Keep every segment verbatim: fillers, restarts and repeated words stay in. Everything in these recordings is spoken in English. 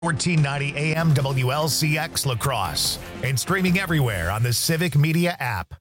fourteen ninety A M W L C X La Crosse and streaming everywhere on the Civic Media app.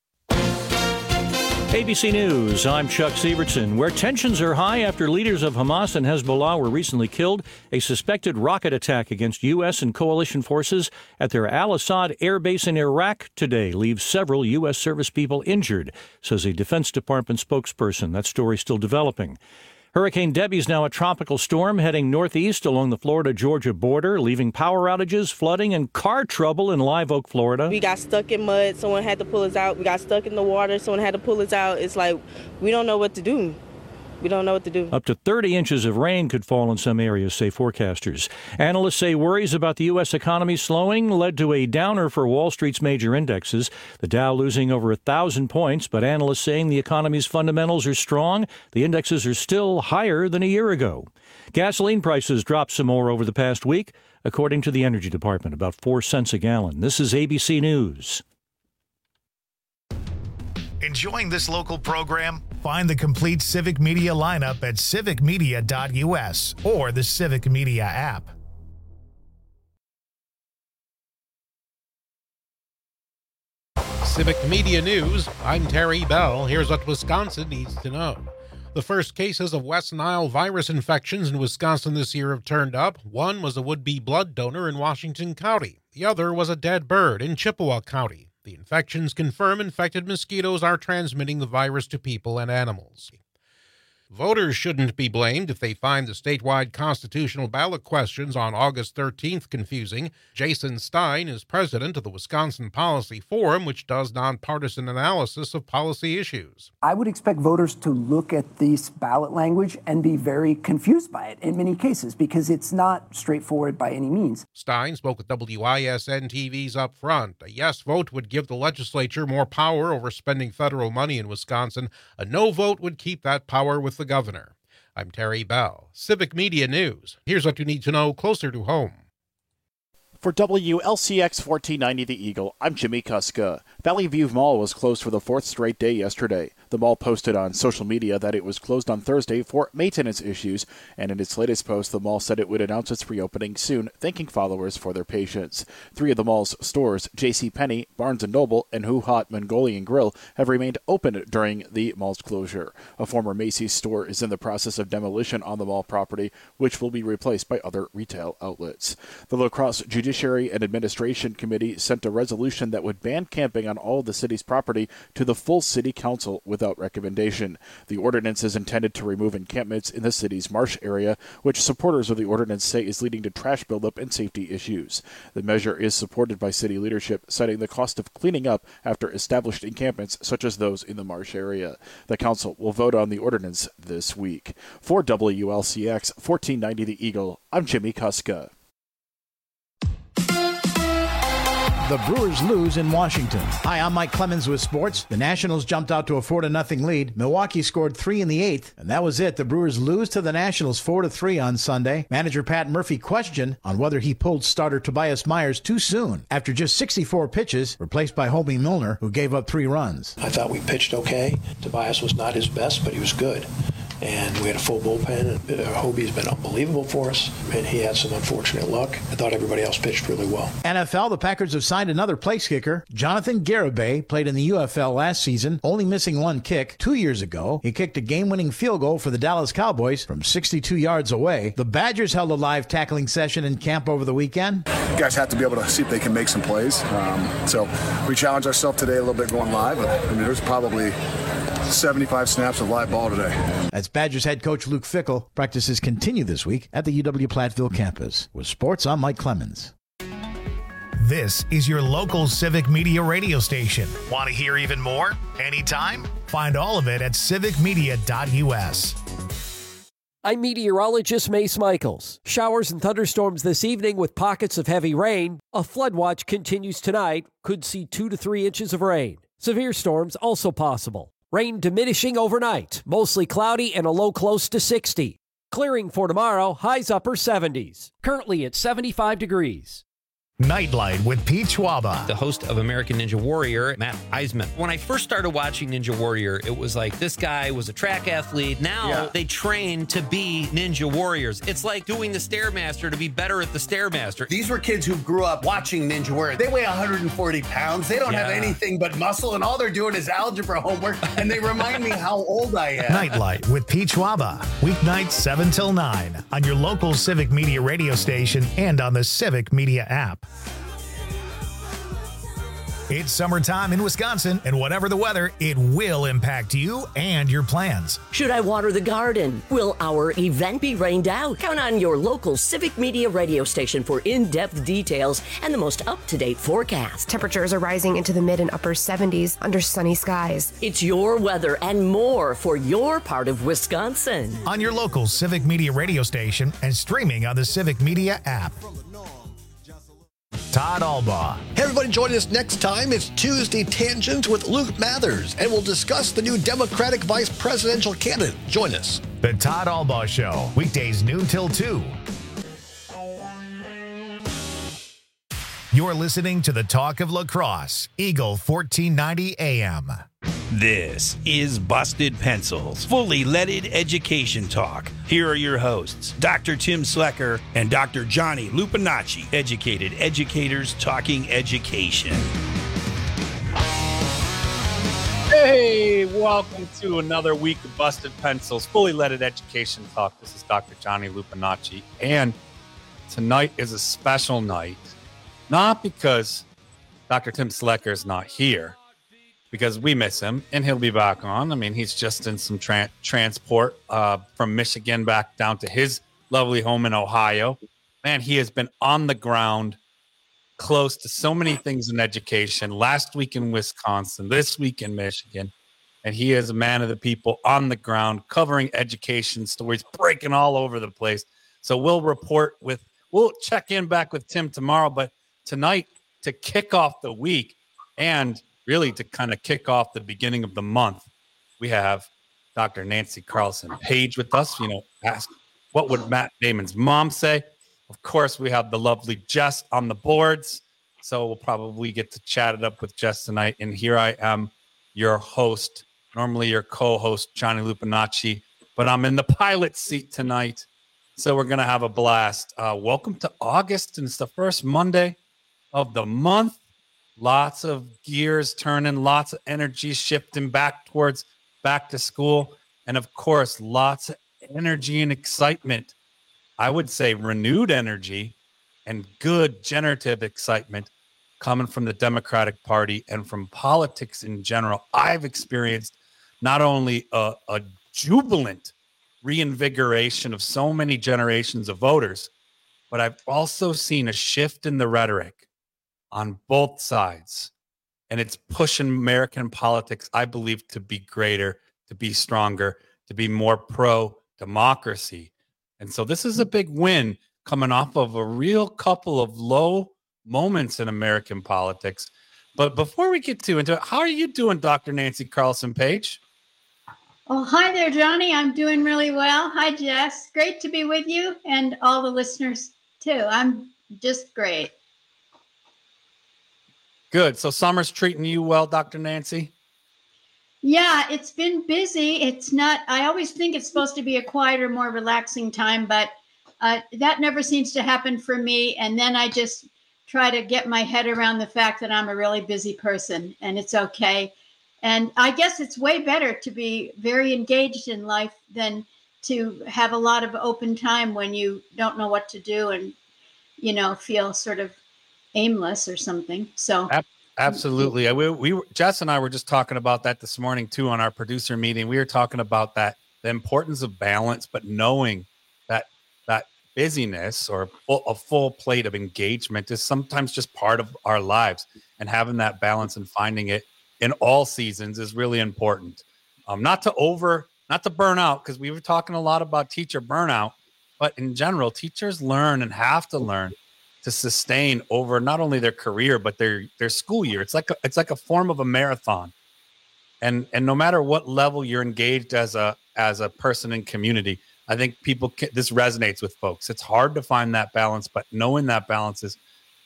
A B C News, I'm Chuck Sievertson. Where tensions are high after leaders of Hamas and Hezbollah were recently killed, a suspected rocket attack against U S and coalition forces at their Al-Assad air base in Iraq today leaves several U S service people injured, says a Defense Department spokesperson. That story still developing. Hurricane Debbie is now a tropical storm heading northeast along the Florida-Georgia border, leaving power outages, flooding, and car trouble in Live Oak, Florida. We got stuck in mud. Someone had to pull us out. We got stuck in the water. Someone had to pull us out. It's like we don't know what to do. We don't know what to do. Up to thirty inches of rain could fall in some areas, say forecasters. Analysts say worries about the U S economy slowing led to a downer for Wall Street's major indexes. The Dow losing over one thousand points, but analysts saying the economy's fundamentals are strong. The indexes are still higher than a year ago. Gasoline prices dropped some more over the past week, according to the Energy Department, about four cents a gallon. This is A B C News. Enjoying this local program? Find the complete Civic Media lineup at civic media dot U S or the Civic Media app. Civic Media News, I'm Terry Bell. Here's what Wisconsin needs to know. The first cases of West Nile virus infections in Wisconsin this year have turned up. One was a would-be blood donor in Washington County. The other was a dead bird in Chippewa County. The infections confirm infected mosquitoes are transmitting the virus to people and animals. Voters shouldn't be blamed if they find the statewide constitutional ballot questions on August thirteenth confusing. Jason Stein is president of the Wisconsin Policy Forum, which does nonpartisan analysis of policy issues. I would expect voters to look at this ballot language and be very confused by it in many cases because it's not straightforward by any means. Stein spoke with W I S N T V's Up Front. A yes vote would give the legislature more power over spending federal money in Wisconsin. A no vote would keep that power with the governor. I'm Terry Bell, Civic Media News. Here's what you need to know closer to home. For W L C X fourteen ninety The Eagle, I'm Jimmy Kuska. Valley View Mall was closed for the fourth straight day yesterday. The mall posted on social media that it was closed on Thursday for maintenance issues, and in its latest post, the mall said it would announce its reopening soon, thanking followers for their patience. Three of the mall's stores, JCPenney, Barnes and Noble, and Who Hot Mongolian Grill, have remained open during the mall's closure. A former Macy's store is in the process of demolition on the mall property, which will be replaced by other retail outlets. The La Crosse Judiciary and Administration Committee sent a resolution that would ban camping on all of the city's property to the full city council without recommendation. The ordinance is intended to remove encampments in the city's marsh area, which supporters of the ordinance say is leading to trash buildup and safety issues. The measure is supported by city leadership, citing the cost of cleaning up after established encampments such as those in the marsh area. The council will vote on the ordinance this week. For W L C X fourteen ninety The Eagle, I'm Jimmy Kuska. The Brewers lose in Washington. Hi, I'm Mike Clemens with sports. The Nationals jumped out to a four to nothing lead. Milwaukee scored three in the eighth, and that was it. The Brewers lose to the Nationals four to three on Sunday. Manager Pat Murphy questioned on whether he pulled starter Tobias Myers too soon after just sixty-four pitches, replaced by Hobie Milner, who gave up three runs. I thought we pitched okay. Tobias was not his best, but he was good. And we had a full bullpen. And Hobie's been unbelievable for us, and he had some unfortunate luck. I thought everybody else pitched really well. N F L, the Packers have signed another place kicker. Jonathan Garibay played in the U F L last season, only missing one kick. Two years ago, he kicked a game-winning field goal for the Dallas Cowboys from sixty-two yards away. The Badgers held a live tackling session in camp over the weekend. You guys have to be able to see if they can make some plays. Um, so we challenged ourselves today a little bit going live. I mean, there's probably seventy-five snaps of live ball today. That's Badgers head coach Luke Fickell. Practices continue this week at the U W Platteville campus. With sports, I'm Mike Clemens. This is your local Civic Media radio station. Want to hear even more? Anytime? Find all of it at civic media dot U S. I'm meteorologist Mace Michaels. Showers and thunderstorms this evening with pockets of heavy rain. A flood watch continues tonight. Could see two to three inches of rain. Severe storms also possible. Rain diminishing overnight, mostly cloudy and a low close to sixty. Clearing for tomorrow, highs upper seventies. Currently at seventy-five degrees. Nightlight with Pete Schwaba. The host of American Ninja Warrior, Matt Eisman. When I first started watching Ninja Warrior, it was like this guy was a track athlete. Now yeah. they train to be Ninja Warriors. It's like doing the Stairmaster to be better at the Stairmaster. These were kids who grew up watching Ninja Warrior. They weigh one hundred forty pounds. They don't yeah. have anything but muscle, and all they're doing is algebra homework, and they remind me how old I am. Nightlight with Pete Schwaba. Weeknights seven till nine on your local Civic Media radio station and on the Civic Media app. It's summertime in Wisconsin, and whatever the weather, it will impact you and your plans. Should I water the garden? Will our event be rained out? Count on your local Civic Media radio station for in-depth details and the most up-to-date forecast. Temperatures are rising into the mid and upper seventies under sunny skies. It's your weather and more for your part of Wisconsin. On your local Civic Media radio station and streaming on the Civic Media app. Todd Albaugh. Hey, everybody, join us next time. It's Tuesday Tangents with Luke Mathers, and we'll discuss the new Democratic vice presidential candidate. Join us. The Todd Albaugh Show, weekdays noon till two. You're listening to the Talk of Lacrosse, Eagle fourteen ninety A M. This is Busted Pencils, fully leaded education talk. Here are your hosts, Doctor Tim Slecker and Doctor Johnny Lupinacci, educated educators talking education. Hey, welcome to another week of Busted Pencils, fully leaded education talk. This is Doctor Johnny Lupinacci, and tonight is a special night, not because Doctor Tim Slecker is not here, because we miss him, and he'll be back on. I mean, he's just in some tra- transport uh, from Michigan back down to his lovely home in Ohio. Man, he has been on the ground close to so many things in education. Last week in Wisconsin, this week in Michigan. And he is a man of the people on the ground, covering education stories, breaking all over the place. So we'll report with, we'll check in back with Tim tomorrow. But tonight, to kick off the week and really to kind of kick off the beginning of the month, we have Doctor Nancy Carlson Page with us. You know, ask what would Matt Damon's mom say? Of course, we have the lovely Jess on the boards. So we'll probably get to chat it up with Jess tonight. And here I am, your host, normally your co-host, Johnny Lupinacci, but I'm in the pilot seat tonight. So we're going to have a blast. Uh, welcome to August, and it's the first Monday of the month. Lots of gears turning, lots of energy shifting back towards back to school. And of course, lots of energy and excitement. I would say renewed energy and good generative excitement coming from the Democratic Party and from politics in general. I've experienced not only a, a jubilant reinvigoration of so many generations of voters, but I've also seen a shift in the rhetoric on both sides. And it's pushing American politics, I believe, to be greater, to be stronger, to be more pro-democracy. And so this is a big win coming off of a real couple of low moments in American politics. But before we get too into it, how are you doing, Doctor Nancy Carlson Page? Oh, hi there, Johnny. I'm doing really well. Hi, Jess. Great to be with you and all the listeners, too. I'm just great. Good. So summer's treating you well, Doctor Nancy? Yeah, it's been busy. It's not, I always think it's supposed to be a quieter, more relaxing time, but uh, that never seems to happen for me. And then I just try to get my head around the fact that I'm a really busy person, and it's okay. And I guess it's way better to be very engaged in life than to have a lot of open time when you don't know what to do and, you know, feel sort of aimless or something. So absolutely. We, we were, Jess and I were just talking about that this morning too on our producer meeting. We were talking about that, the importance of balance, but knowing that that busyness or full, a full plate of engagement is sometimes just part of our lives, and having that balance and finding it in all seasons is really important. Um, not to over, not to burn out, because we were talking a lot about teacher burnout, but in general, teachers learn and have to learn to sustain over not only their career, but their, their school year. It's like a, it's like a form of a marathon. And, and no matter what level you're engaged as a, as a person in community, I think people can, this resonates with folks. It's hard to find that balance, but knowing that balance is,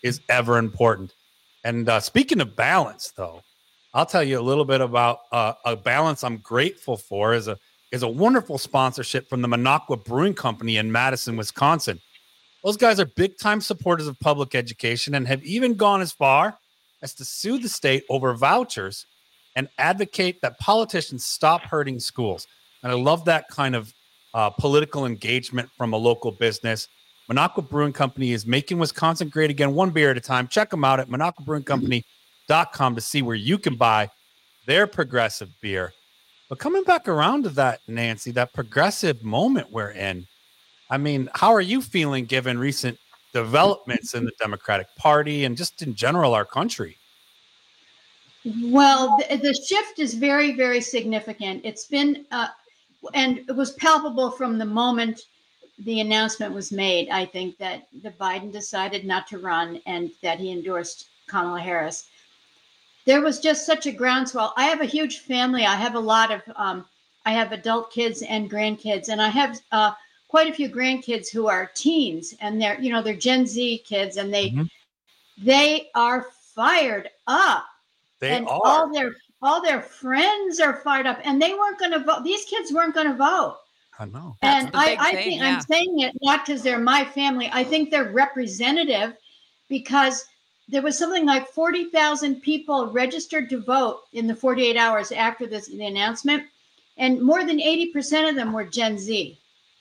is ever important. And uh, speaking of balance, though, I'll tell you a little bit about uh, a balance I'm grateful for is a is a wonderful sponsorship from the Minocqua Brewing Company in Madison, Wisconsin. Those guys are big-time supporters of public education and have even gone as far as to sue the state over vouchers and advocate that politicians stop hurting schools. And I love that kind of uh, political engagement from a local business. Minocqua Brewing Company is making Wisconsin great again, one beer at a time. Check them out at minocqua brewing company dot com to see where you can buy their progressive beer. But coming back around to that, Nancy, that progressive moment we're in, I mean, how are you feeling given recent developments in the Democratic Party and just in general our country? Well, the, the shift is very, very significant. It's been, uh, and it was palpable from the moment the announcement was made, I think, that the Biden decided not to run and that he endorsed Kamala Harris. There was just such a groundswell. I have a huge family. I have a lot of, um, I have adult kids and grandkids, and I have uh, quite a few grandkids who are teens, and they're, you know, they're Gen Z kids, and they, mm-hmm. they are fired up. They and are. all their all their friends are fired up, and they weren't going to vote. These kids weren't going to vote. I know. And I, I thing, think yeah. I'm saying it not because they're my family. I think they're representative because there was something like forty thousand people registered to vote in the forty-eight hours after this the announcement, and more than eighty percent of them were Gen Z.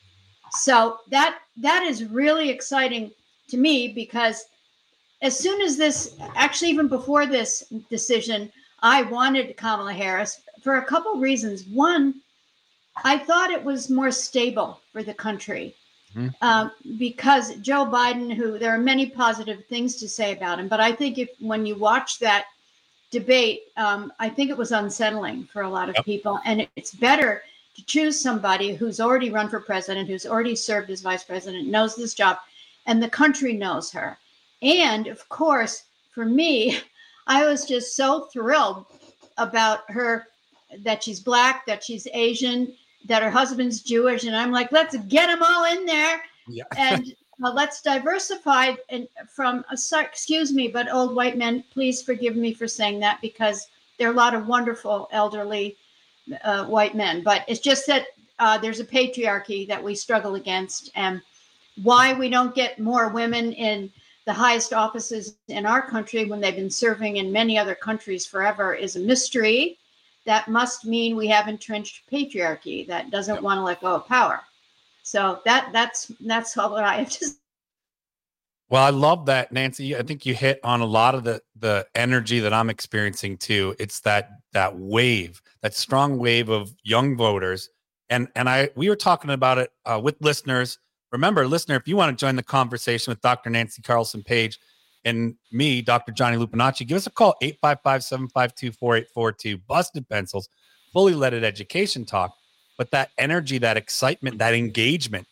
So that that is really exciting to me because as soon as this, actually even before this decision, I wanted Kamala Harris for a couple reasons. One, I thought it was more stable for the country mm-hmm. um, because Joe Biden, who there are many positive things to say about him, but I think if when you watch that debate, um, I think it was unsettling for a lot of yep. people. And it's better to choose somebody who's already run for president, who's already served as vice president, knows this job, and the country knows her. And of course, for me, I was just so thrilled about her, that she's Black, that she's Asian, that her husband's Jewish. And I'm like, let's get them all in there. Yeah. and uh, let's diversify and from, uh, sorry, excuse me, but old white men, please forgive me for saying that because there are a lot of wonderful elderly uh, white men. But it's just that uh, there's a patriarchy that we struggle against. And why we don't get more women in the highest offices in our country when they've been serving in many other countries forever is a mystery. That must mean we have entrenched patriarchy that doesn't yep. want to let go of power. So that that's that's all I have to say. Well, I love that, Nancy. I think you hit on a lot of the the energy that I'm experiencing too. It's that that wave, that strong wave of young voters. And and I we were talking about it uh, with listeners. Remember, listener, if you want to join the conversation with Doctor Nancy Carlson Page and me, Doctor Johnny Lupinacci, give us a call, eight five five, seven five two, four eight four two, Busted Pencils, fully leaded education talk. But that energy, that excitement, that engagement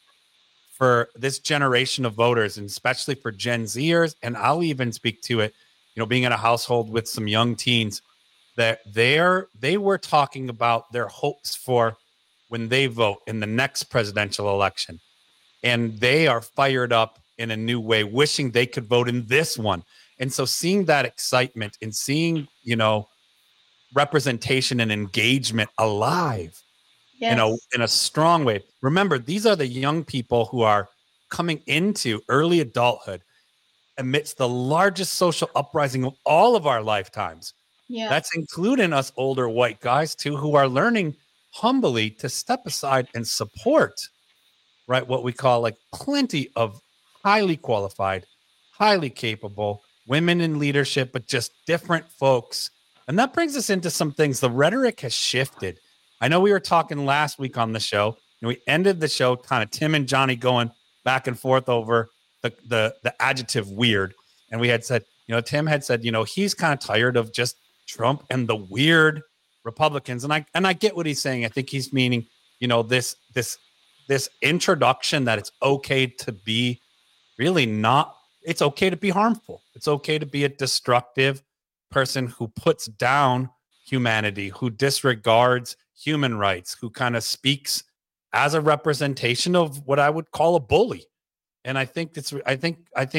for this generation of voters, and especially for Gen Zers, and I'll even speak to it, you know, being in a household with some young teens, that they're, they were talking about their hopes for when they vote in the next presidential election. And they are fired up in a new way, wishing they could vote in this one. And so seeing that excitement and seeing, you know, representation and engagement alive, yes. you know, in a strong way. Remember, these are the young people who are coming into early adulthood amidst the largest social uprising of all of our lifetimes. Yeah. That's including us older white guys too, who are learning humbly to step aside and support, right, what we call like plenty of highly qualified, highly capable women in leadership, but just different folks. And that brings us into some things. The rhetoric has shifted. I know we were talking last week on the show, and we ended the show kind of Tim and Johnny going back and forth over the, the, the adjective weird. And we had said, you know, Tim had said, you know, he's kind of tired of just Trump and the weird Republicans. And I, and I get what he's saying. I think he's meaning, you know, this, this, this introduction that it's okay to be really not, it's okay to be harmful. It's okay to be a destructive person who puts down humanity, who disregards human rights, who kind of speaks as a representation of what I would call a bully. And I think it's, I think, I think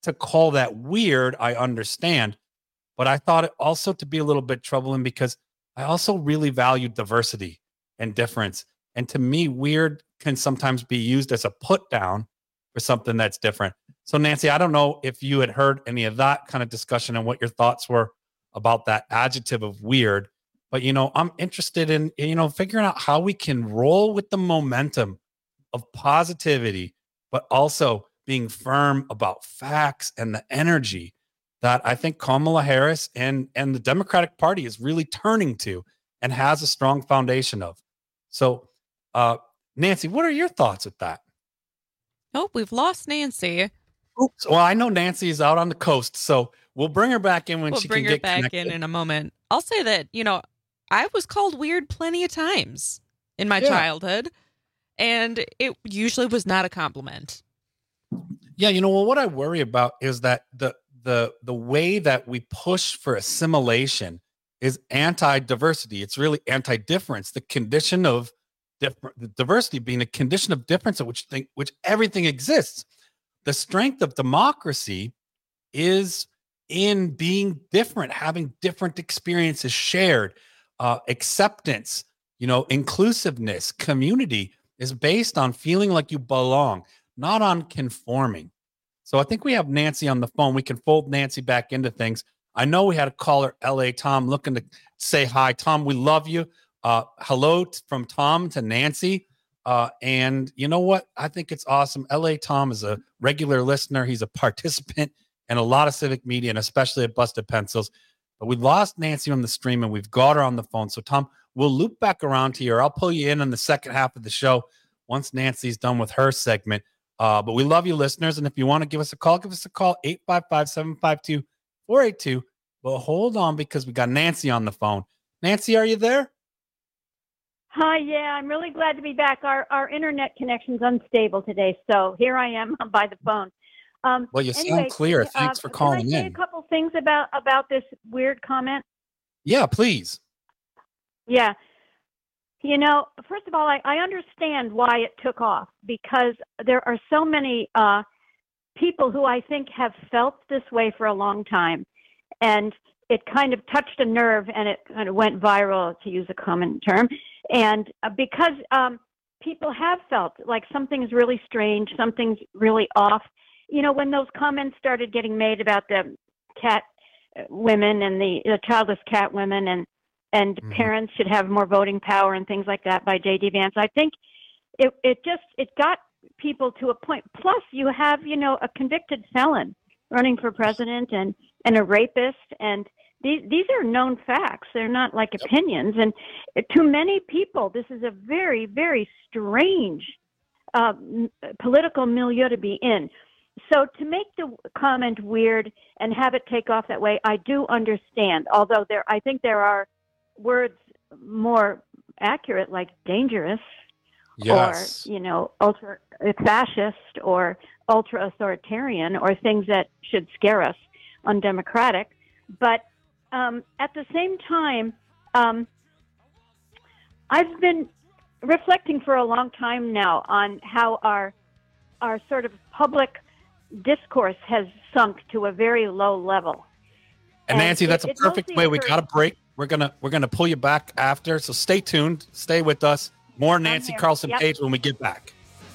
to call that weird, I understand. But I thought it also to be a little bit troubling because I also really value diversity and difference. And to me, weird can sometimes be used as a put down for something that's different. So, Nancy, I don't know if you had heard any of that kind of discussion and what your thoughts were about that adjective of weird. But, you know, I'm interested in, you know, figuring out how we can roll with the momentum of positivity, but also being firm about facts and the energy that I think Kamala Harris and, and the Democratic Party is really turning to and has a strong foundation of. So, uh, Nancy, what are your thoughts with that? Oh, we've lost Nancy. Oops. Well, I know Nancy is out on the coast, so we'll bring her back in when we'll she bring can her get back connected. in in a moment. I'll say that, you know, I was called weird plenty of times in my Yeah. childhood, and it usually was not a compliment. Yeah, you know, well, what I worry about is that the the the way that we push for assimilation is anti-diversity. It's really anti-difference. The condition of different, the diversity being a condition of difference at which thing, which everything exists. The strength of democracy is in being different, having different experiences shared. Uh, acceptance, you know, inclusiveness, community is based on feeling like you belong, not on conforming. So I think we have Nancy on the phone. We can fold Nancy back into things. I know we had a caller, L A Tom, looking to say hi. Tom, we love you. Uh, hello t- from Tom to Nancy. Uh, and you know what? I think it's awesome. L A Tom is a regular listener. He's a participant in a lot of civic media, and especially at Busted Pencils. But we lost Nancy on the stream, and we've got her on the phone. So, Tom, we'll loop back around to you. I'll pull you in on the second half of the show once Nancy's done with her segment. Uh, but we love you, listeners. And if you want to give us a call, give us a call, eight five five, seven five two, four eight two. Well, hold on, because we got Nancy on the phone. Nancy, are you there? Hi, yeah, I'm really glad to be back. Our our internet connection's unstable today, so here I am by the phone. Um, Well, you anyway, sound clear. Thanks uh, for calling can I say in. a couple things about about this weird comment? Yeah, please. Yeah. You know, first of all, I, I understand why it took off, because there are so many uh, people who I think have felt this way for a long time. And it kind of touched a nerve and it kind of went viral, to use a common term. And uh, because um, people have felt like something's really strange, something's really off. You know, when those comments started getting made about the cat women and the, the childless cat women and and mm-hmm. parents should have more voting power and things like that by J D Vance, I think it it just, it got people to a point. Plus, you have, you know, a convicted felon running for president and, and a rapist. And these, these are known facts. They're not like opinions. And to many people, this is a very, very strange uh, political milieu to be in. So to make the comment weird and have it take off that way, I do understand. Although there, I think there are words more accurate, like dangerous, Yes. or, you know, ultra fascist or ultra authoritarian, or things that should scare us, undemocratic. But um, at the same time, um, I've been reflecting for a long time now on how our our sort of public discourse has sunk to a very low level. And, and Nancy, that's it, a perfect way. We got a break. We're gonna we're gonna pull you back after. So stay tuned. Stay with us. More Nancy Carlson yep. Page when we get back.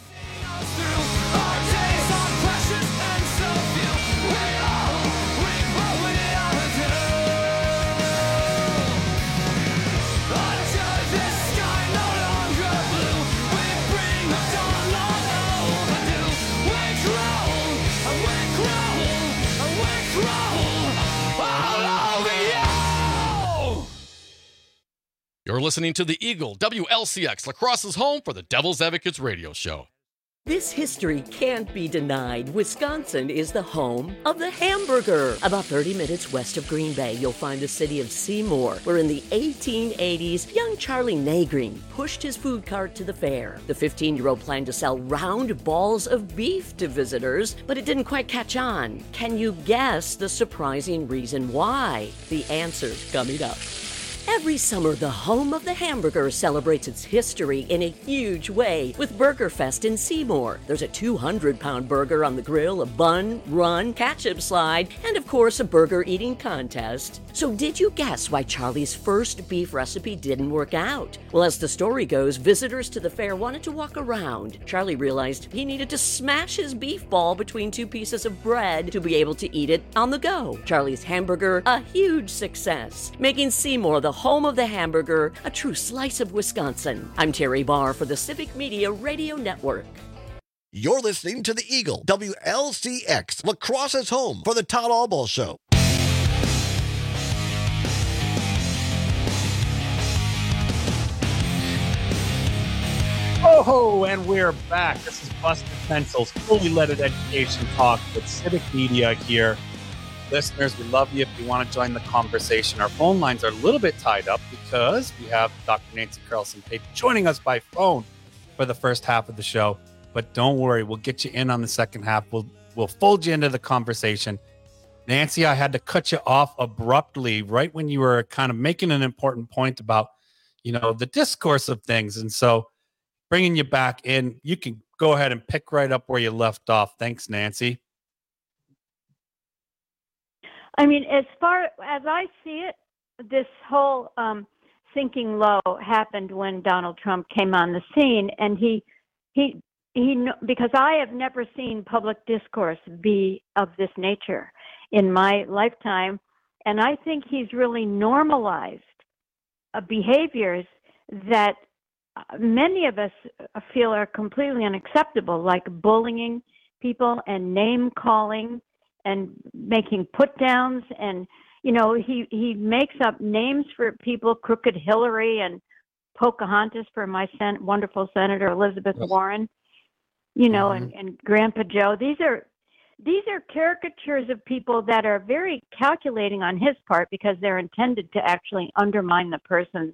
You're listening to the Eagle, W L C X, La Crosse's home for the Devil's Advocates radio show. This history can't be denied. Wisconsin is the home of the hamburger. About thirty minutes west of Green Bay, you'll find the city of Seymour, where in the eighteen eighties, young Charlie Nagreen pushed his food cart to the fair. The fifteen-year-old planned to sell round balls of beef to visitors, but it didn't quite catch on. Can you guess the surprising reason why? The answer's coming up. Every summer, the home of the hamburger celebrates its history in a huge way with Burger Fest in Seymour. There's a two hundred pound burger on the grill, a bun, run, ketchup slide, and of course, a burger eating contest. So did you guess why Charlie's first beef recipe didn't work out? Well, as the story goes, visitors to the fair wanted to walk around. Charlie realized he needed to smash his beef ball between two pieces of bread to be able to eat it on the go. Charlie's hamburger, a huge success, making Seymour the home of the hamburger, a true slice of Wisconsin. I'm Terry Barr for the Civic Media Radio Network. You're listening to the Eagle, W L C X, La Crosse's home for the Todd Albaugh Show. Oh, and we're back. This is Busted Pencils, fully leaded education talk with Civic Media here. Listeners, we love you if you want to join the conversation. Our phone lines are a little bit tied up because we have Doctor Nancy Carlson-Pate joining us by phone for the first half of the show. But don't worry, we'll get you in on the second half. We'll we'll fold you into the conversation. Nancy, I had to cut you off abruptly right when you were kind of making an important point about, you know, the discourse of things. And so bringing you back in, you can go ahead and pick right up where you left off. Thanks, Nancy. I mean, as far as I see it, this whole um, sinking low happened when Donald Trump came on the scene, and he, he, he, because I have never seen public discourse be of this nature in my lifetime, and I think he's really normalized uh, behaviors that many of us feel are completely unacceptable, like bullying people and name calling and making put downs. And, you know, he, he makes up names for people, Crooked Hillary and Pocahontas for my sen- wonderful Senator Elizabeth Warren, you know, mm-hmm. and, and Grandpa Joe. These are, these are caricatures of people that are very calculating on his part because they're intended to actually undermine the person's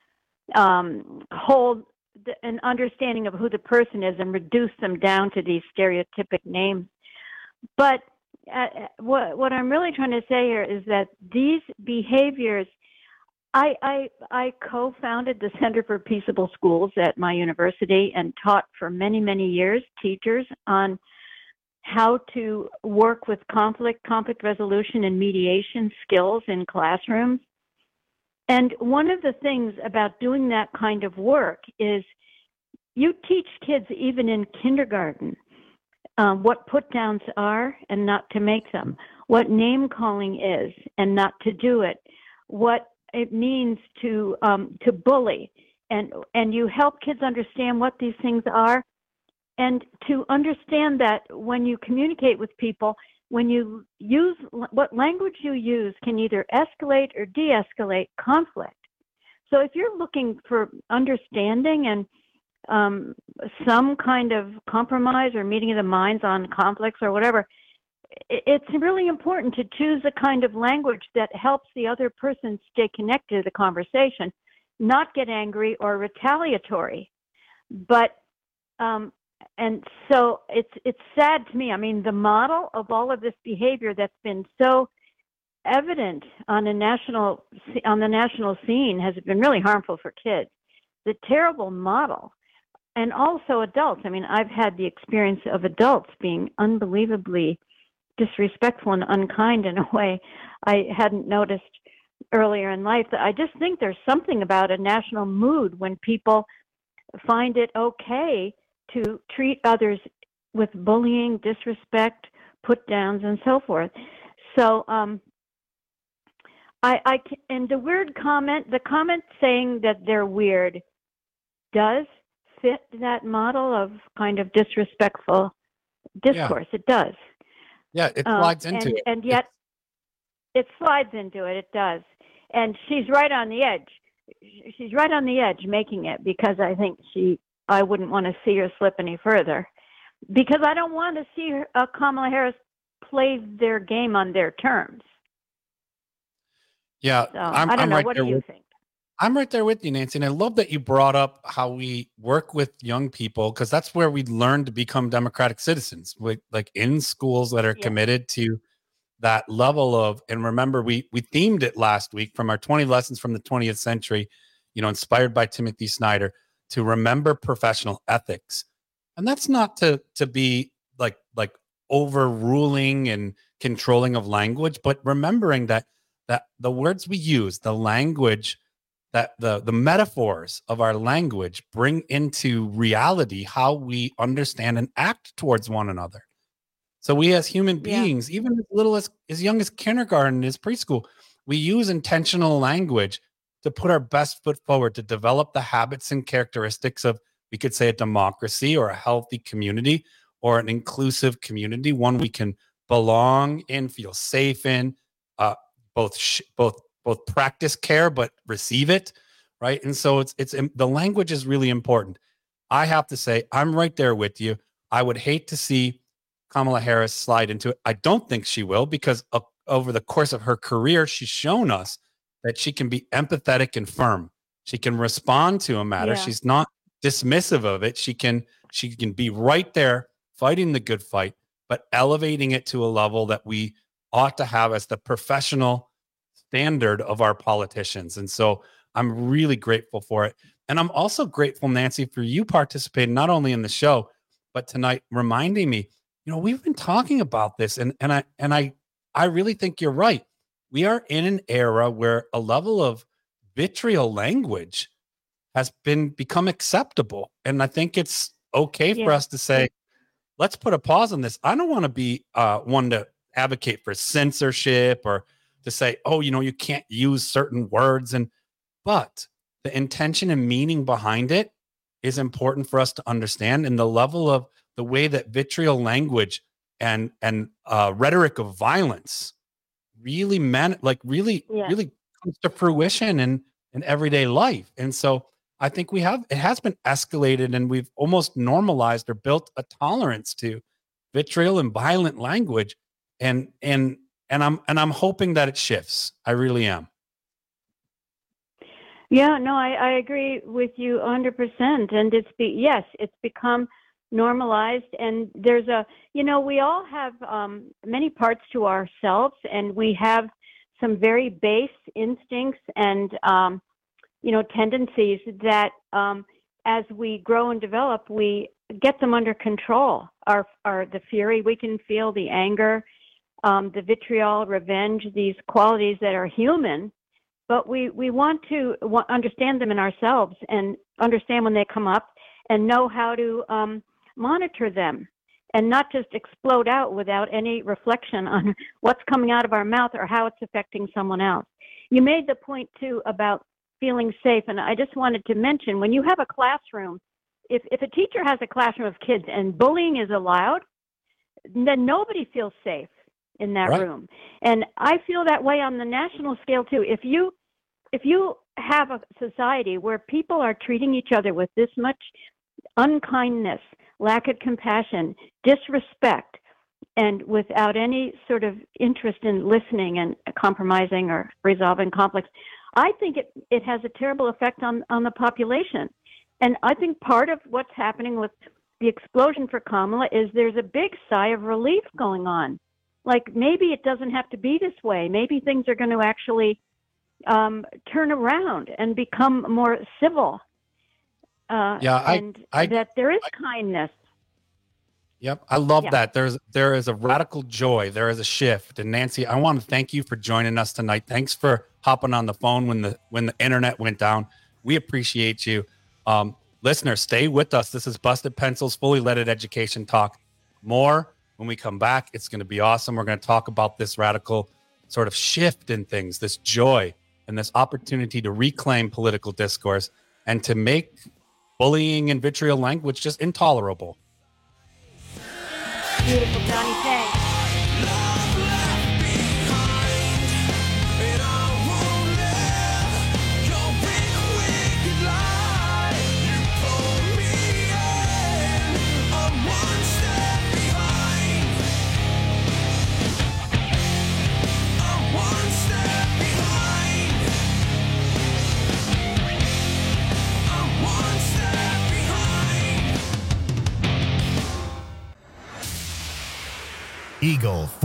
um, hold the, an understanding of who the person is and reduce them down to these stereotypic names. But uh, what, what I'm really trying to say here is that these behaviors, I, I, I co-founded the Center for Peaceable Schools at my university and taught for many, many years teachers on how to work with conflict, conflict resolution, and mediation skills in classrooms. And one of the things about doing that kind of work is you teach kids even in kindergarten um, what put downs are and not to make them, what name calling is and not to do it, what it means to um, to bully, and and you help kids understand what these things are, and to understand that when you communicate with people, when you use what language you use can either escalate or de-escalate conflict. So if you're looking for understanding and um, some kind of compromise or meeting of the minds on conflicts or whatever, it's really important to choose a kind of language that helps the other person stay connected to the conversation, not get angry or retaliatory. But um, and so it's it's sad to me. I mean, the model of all of this behavior that's been so evident on a national on the national scene has been really harmful for kids. The terrible model, and also adults. I mean, I've had the experience of adults being unbelievably disrespectful and unkind in a way I hadn't noticed earlier in life. I just think there's something about a national mood when people find it okay to treat others with bullying, disrespect, put downs, and so forth. So, um, I, I, and the weird comment, the comment saying that they're weird does fit that model of kind of disrespectful discourse. Yeah. It does. Yeah, it slides um, into and, it. And yet it slides into it. It does. And she's right on the edge. She's right on the edge making it because I think she, I wouldn't want to see her slip any further because I don't want to see her, uh, Kamala Harris play their game on their terms. Yeah, so, I'm, I don't I'm know. right What there do you with, think? I'm right there with you, Nancy. And I love that you brought up how we work with young people because that's where we learn to become democratic citizens, with, like in schools that are Yeah. committed to that level of, and remember, we we themed it last week from our twenty lessons from the twentieth century, you know, inspired by Timothy Snyder, to remember professional ethics. And that's not to to be like like overruling and controlling of language, but remembering that that the words we use, the language, that the the metaphors of our language bring into reality how we understand and act towards one another. So we as human beings, yeah. even as little as as young as kindergarten, as preschool, we use intentional language to put our best foot forward, to develop the habits and characteristics of, we could say, a democracy or a healthy community or an inclusive community, one we can belong in, feel safe in, uh, both sh- both both practice care but receive it, right? And so it's it's the language is really important. I have to say, I'm right there with you. I would hate to see Kamala Harris slide into it. I don't think she will, because uh, over the course of her career, she's shown us that she can be empathetic and firm. She can respond to a matter. Yeah. She's not dismissive of it. She can she can be right there fighting the good fight, but elevating it to a level that we ought to have as the professional standard of our politicians. And so I'm really grateful for it. And I'm also grateful, Nancy, for you participating not only in the show, but tonight reminding me, you know, we've been talking about this, and and I and I I really think you're right. We are in an era where a level of vitriol language has been become acceptable. And I think it's okay yeah. for us to say, let's put a pause on this. I don't want to be uh, one to advocate for censorship or to say, oh, you know, you can't use certain words. And but the intention and meaning behind it is important for us to understand. And the level of the way that vitriol language and and uh, rhetoric of violence really meant, like really, yeah. really comes to fruition in, in everyday life. And so I think we have, it has been escalated, and we've almost normalized or built a tolerance to vitriol and violent language. And, and, and I'm, and I'm hoping that it shifts. I really am. Yeah, no, I, I agree with you one hundred percent. And it's be, yes, it's become normalized, and there's a, you know, we all have um, many parts to ourselves, and we have some very base instincts and, um, you know, tendencies that um, as we grow and develop, we get them under control. Our, our, the fury, we can feel the anger, um, the vitriol, revenge, these qualities that are human, but we, we want to w- understand them in ourselves and understand when they come up and know how to um, monitor them and not just explode out without any reflection on what's coming out of our mouth or how it's affecting someone else. You made the point, too, about feeling safe, and I just wanted to mention, when you have a classroom, if, if a teacher has a classroom of kids and bullying is allowed, then nobody feels safe in that right. room. And I feel that way on the national scale, too. If you if you have a society where people are treating each other with this much unkindness, lack of compassion, disrespect, and without any sort of interest in listening and compromising or resolving conflicts, I think it, it has a terrible effect on, on the population. And I think part of what's happening with the explosion for Kamala is there's a big sigh of relief going on. Like, maybe it doesn't have to be this way. Maybe things are going to actually um, turn around and become more civil. Uh, yeah, I, and I, that there is I, kindness. Yep, I love yeah. that. There's there is a radical joy. There is a shift. And Nancy, I want to thank you for joining us tonight. Thanks for hopping on the phone when the when the internet went down. We appreciate you. Um, listeners, stay with us. This is Busted Pencils, Fully Loaded Education Talk. More when we come back. It's going to be awesome. We're going to talk about this radical sort of shift in things, this joy and this opportunity to reclaim political discourse and to make bullying and vitriol language just intolerable. Beautiful, Johnny. Thanks.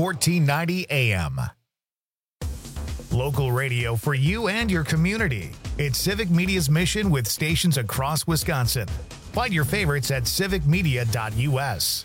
fourteen ninety A M. Local radio for you and your community. It's Civic Media's mission with stations across Wisconsin. Find your favorites at civic media dot U S.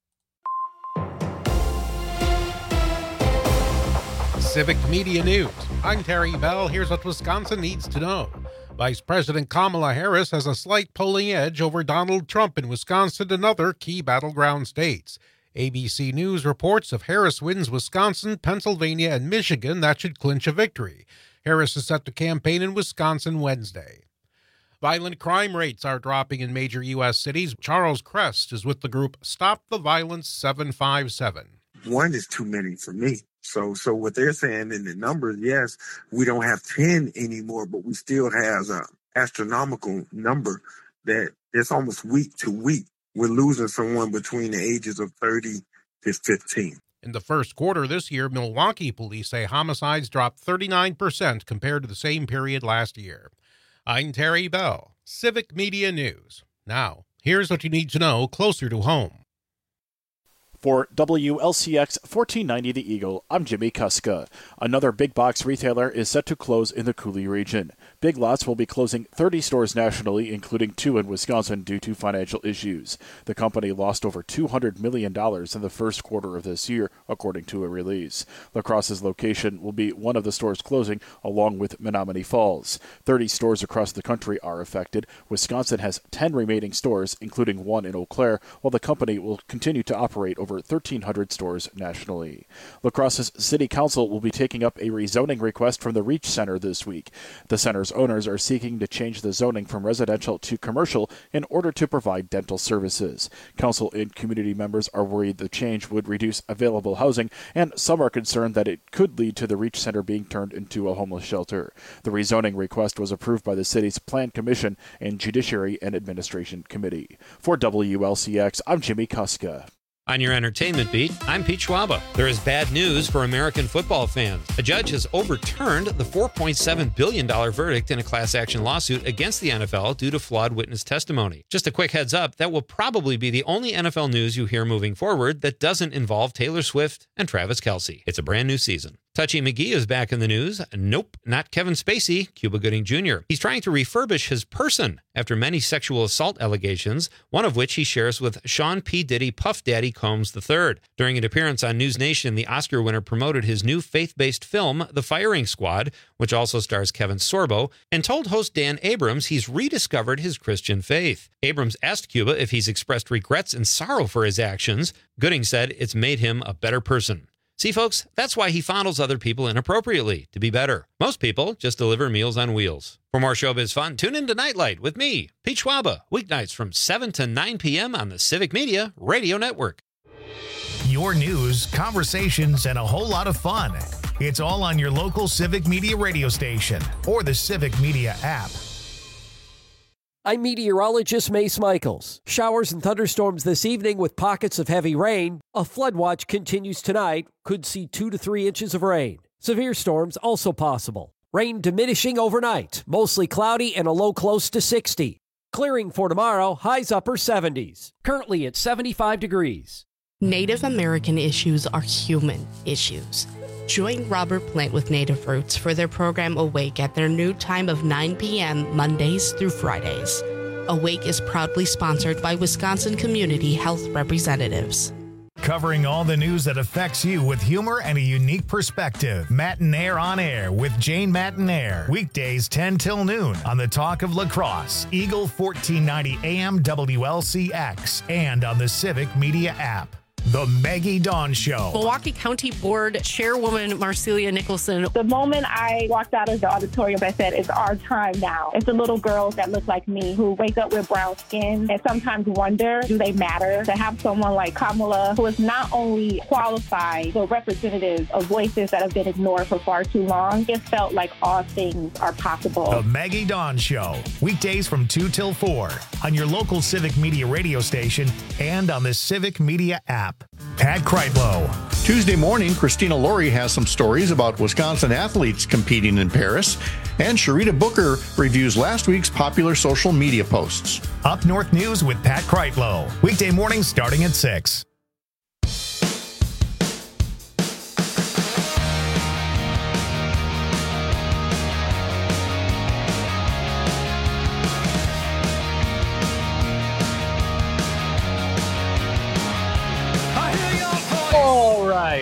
Civic Media News. I'm Terry Bell. Here's what Wisconsin needs to know. Vice President Kamala Harris has a slight polling edge over Donald Trump in Wisconsin and other key battleground states. A B C News reports if Harris wins Wisconsin, Pennsylvania, and Michigan, that should clinch a victory. Harris is set to campaign in Wisconsin Wednesday. Violent crime rates are dropping in major U S cities. Charles Crest is with the group Stop the Violence seven five seven. One is too many for me. So so what they're saying in the numbers, yes, we don't have ten anymore, but we still have an astronomical number that it's almost week to week. We're losing someone between the ages of thirty to fifteen. In the first quarter this year, Milwaukee police say homicides dropped thirty-nine percent compared to the same period last year. I'm Terry Bell, Civic Media News. Now, here's what you need to know closer to home. For W L C X fourteen ninety The Eagle, I'm Jimmy Kuska. Another big box retailer is set to close in the Cooley region. Big Lots will be closing thirty stores nationally, including two in Wisconsin, due to financial issues. The company lost over two hundred million dollars in the first quarter of this year, according to a release. La Crosse's location will be one of the stores closing, along with Menominee Falls. thirty stores across the country are affected. Wisconsin has ten remaining stores, including one in Eau Claire, while the company will continue to operate over over thirteen hundred stores nationally. La Crosse's City Council will be taking up a rezoning request from the Reach Center this week. The center's owners are seeking to change the zoning from residential to commercial in order to provide dental services. Council and community members are worried the change would reduce available housing, and some are concerned that it could lead to the Reach Center being turned into a homeless shelter. The rezoning request was approved by the city's Plan Commission and Judiciary and Administration Committee. For W L C X, I'm Jimmy Kuska. On your entertainment beat, I'm Pete Schwaba. There is bad news for American football fans. A judge has overturned the four point seven billion dollars verdict in a class action lawsuit against the N F L due to flawed witness testimony. Just a quick heads up, that will probably be the only N F L news you hear moving forward that doesn't involve Taylor Swift and Travis Kelce. It's a brand new season. Touchy McGee is back in the news. Nope, not Kevin Spacey, Cuba Gooding Junior He's trying to refurbish his person after many sexual assault allegations, one of which he shares with Sean P. Diddy Puff Daddy Combs the third. During an appearance on News Nation, the Oscar winner promoted his new faith-based film, The Firing Squad, which also stars Kevin Sorbo, and told host Dan Abrams he's rediscovered his Christian faith. Abrams asked Cuba if he's expressed regrets and sorrow for his actions. Gooding said it's made him a better person. See, folks, that's why he fondles other people inappropriately, to be better. Most people just deliver meals on wheels. For more showbiz fun, tune in to Nightlight with me, Pete Schwaba, weeknights from seven to nine p.m. on the Civic Media Radio Network. Your news, conversations, and a whole lot of fun. It's all on your local Civic Media radio station or the Civic Media app. I'm meteorologist Mace Michaels. Showers and thunderstorms this evening with pockets of heavy rain. A flood watch continues tonight. Could see two to three inches of rain. Severe storms also possible. Rain diminishing overnight. Mostly cloudy and a low close to sixty. Clearing for tomorrow. Highs upper seventies. Currently at seventy-five degrees. Native American issues are human issues. Join Robert Plant with Native Roots for their program Awake at their new time of nine p.m. Mondays through Fridays. Awake is proudly sponsored by Wisconsin Community Health Representatives. Covering all the news that affects you with humor and a unique perspective. Matinaire on Air with Jane Matinaire. Weekdays ten till noon on the Talk of La Crosse, Eagle fourteen ninety A M W L C X, and on the Civic Media app. The Maggie Dawn Show. Milwaukee County Board Chairwoman Marcelia Nicholson. The moment I walked out of the auditorium, I said, it's our time now. It's the little girls that look like me who wake up with brown skin and sometimes wonder, do they matter? To have someone like Kamala, who is not only qualified, but representative of voices that have been ignored for far too long, it felt like all things are possible. The Maggie Dawn Show. Weekdays from two till four on your local Civic Media radio station and on the Civic Media app. Pat Kreitlow. Tuesday morning, Christina Laurie has some stories about Wisconsin athletes competing in Paris, and Sharita Booker reviews last week's popular social media posts. Up North News with Pat Kreitlow. Weekday mornings starting at six.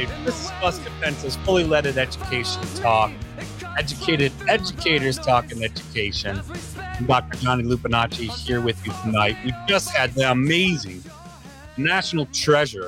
right. This is Busted Pencils, fully leaded education talk. Educated educators talking education. I'm Doctor Johnny Lupinacci here with you tonight. We just had the amazing national treasure,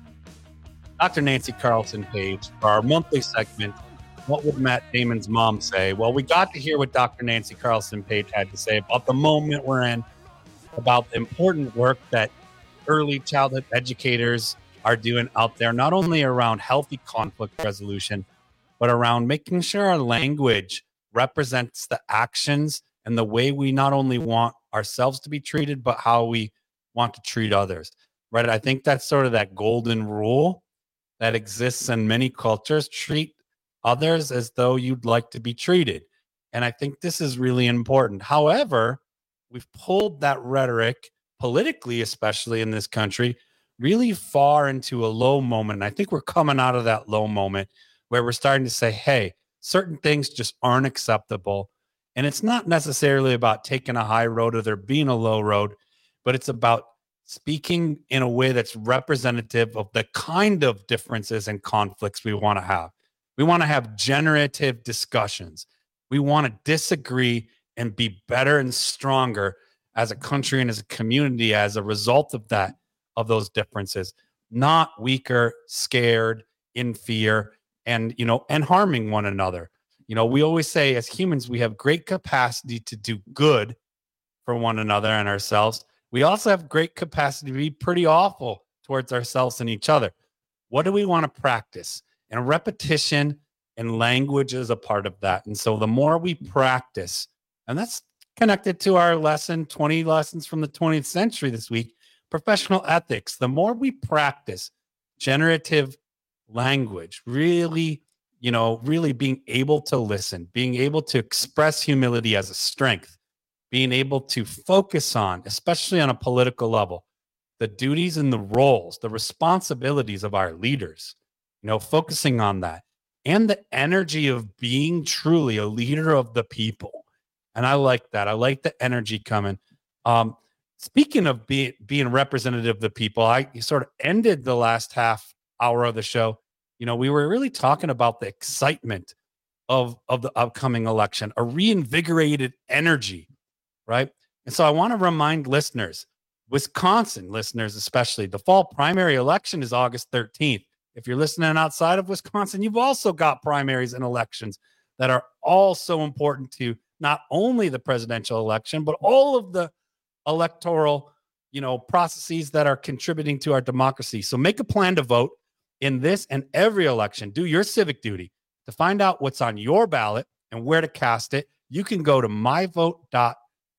Doctor Nancy Carlson Page, for our monthly segment, What Would Matt Damon's Mom Say? Well, we got to hear what Doctor Nancy Carlson Page had to say about the moment we're in, about the important work that early childhood educators are doing out there, not only around healthy conflict resolution, but around making sure our language represents the actions and the way we not only want ourselves to be treated, but how we want to treat others, right? I think that's sort of that golden rule that exists in many cultures. Treat others as though you'd like to be treated. And I think this is really important. However, we've pulled that rhetoric politically, especially in this country, really far into a low moment. And I think we're coming out of that low moment where we're starting to say, hey, certain things just aren't acceptable. And it's not necessarily about taking a high road or there being a low road, but it's about speaking in a way that's representative of the kind of differences and conflicts we want to have. We want to have generative discussions. We want to disagree and be better and stronger as a country and as a community as a result of that, of those differences, not weaker, scared, in fear, and, you know, and harming one another. You know, we always say as humans, we have great capacity to do good for one another and ourselves. We also have great capacity to be pretty awful towards ourselves and each other. What do we want to practice? And repetition and language is a part of that. And so the more we practice, and that's connected to our lesson, twenty lessons from the twentieth century this week, professional ethics, the more we practice generative language, really, you know, really being able to listen, being able to express humility as a strength, being able to focus on, especially on a political level, the duties and the roles, the responsibilities of our leaders, you know, focusing on that, and the energy of being truly a leader of the people. And I like that. I like the energy coming. Um, speaking of being being representative of the people, I sort of ended the last half hour of the show. You know, we were really talking about the excitement of, of the upcoming election, a reinvigorated energy, right? And so I want to remind listeners, Wisconsin listeners especially, the fall primary election is August thirteenth. If you're listening outside of Wisconsin, you've also got primaries and elections that are all so important to not only the presidential election, but all of the electoral, you know, processes that are contributing to our democracy. So make a plan to vote in this and every election. Do your civic duty. To find out what's on your ballot and where to cast it, you can go to my vote dot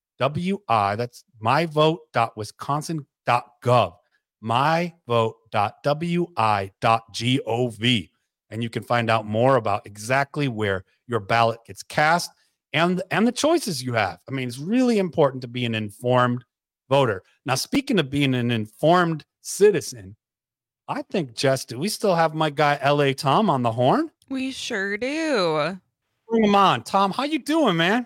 w i. That's my vote dot wisconsin dot gov. my vote dot w i dot gov. And you can find out more about exactly where your ballot gets cast and, and the choices you have. I mean, it's really important to be an informed voter. Now, speaking of being an informed citizen, I think, Jess, do we still have my guy L A Tom on the horn? We sure do. Bring him on. Tom, how you doing, man?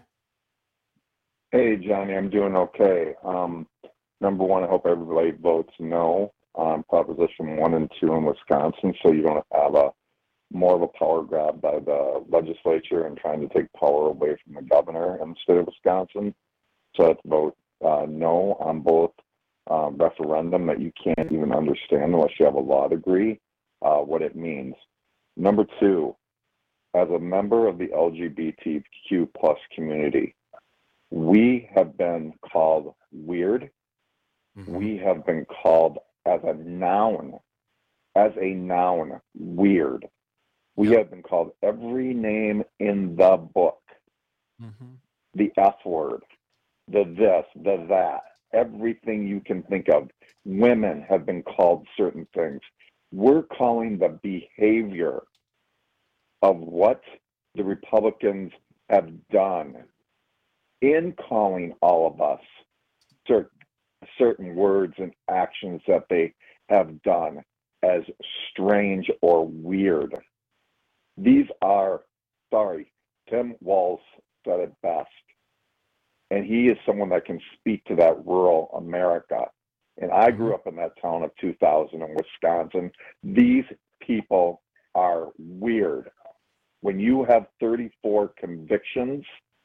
Hey, Johnny, I'm doing okay. Um, number one, I hope everybody votes no on Proposition one and two in Wisconsin, so you don't have a more of a power grab by the legislature and trying to take power away from the governor in the state of Wisconsin. So let's vote uh, no on both uh, referendum that you can't even understand unless you have a law degree, uh, what it means. Number two, as a member of the L G B T Q plus community, we have been called weird. Mm-hmm. We have been called as a noun, as a noun, weird. We have been called every name in the book. Mm-hmm. The F word, the this, the that, everything you can think of. Women have been called certain things. We're calling the behavior of what the Republicans have done in calling all of us certain, certain words and actions that they have done as strange or weird. These are, sorry, Tim Walz said it best. And he is someone that can speak to that rural America. And I grew up in that town of two thousand in Wisconsin. These people are weird. When you have thirty-four convictions,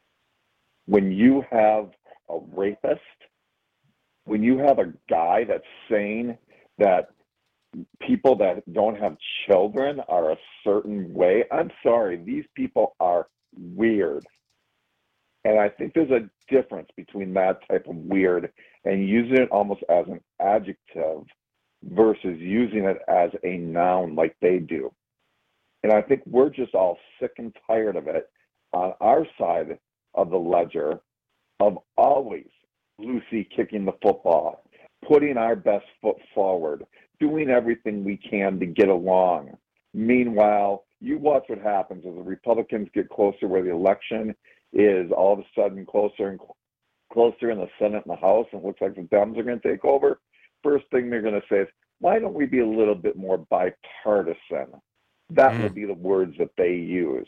when you have a rapist, when you have a guy that's saying that people that don't have children are a certain way, I'm sorry, these people are weird. And I think there's a difference between that type of weird and using it almost as an adjective versus using it as a noun like they do. And I think we're just all sick and tired of it on our side of the ledger of always Lucy kicking the football, putting our best foot forward, doing everything we can to get along. Meanwhile, you watch what happens as the Republicans get closer where the election is all of a sudden closer and closer in the Senate and the House, and it looks like the Dems are going to take over. First thing they're going to say is, why don't we be a little bit more bipartisan? That mm. will be the words that they use.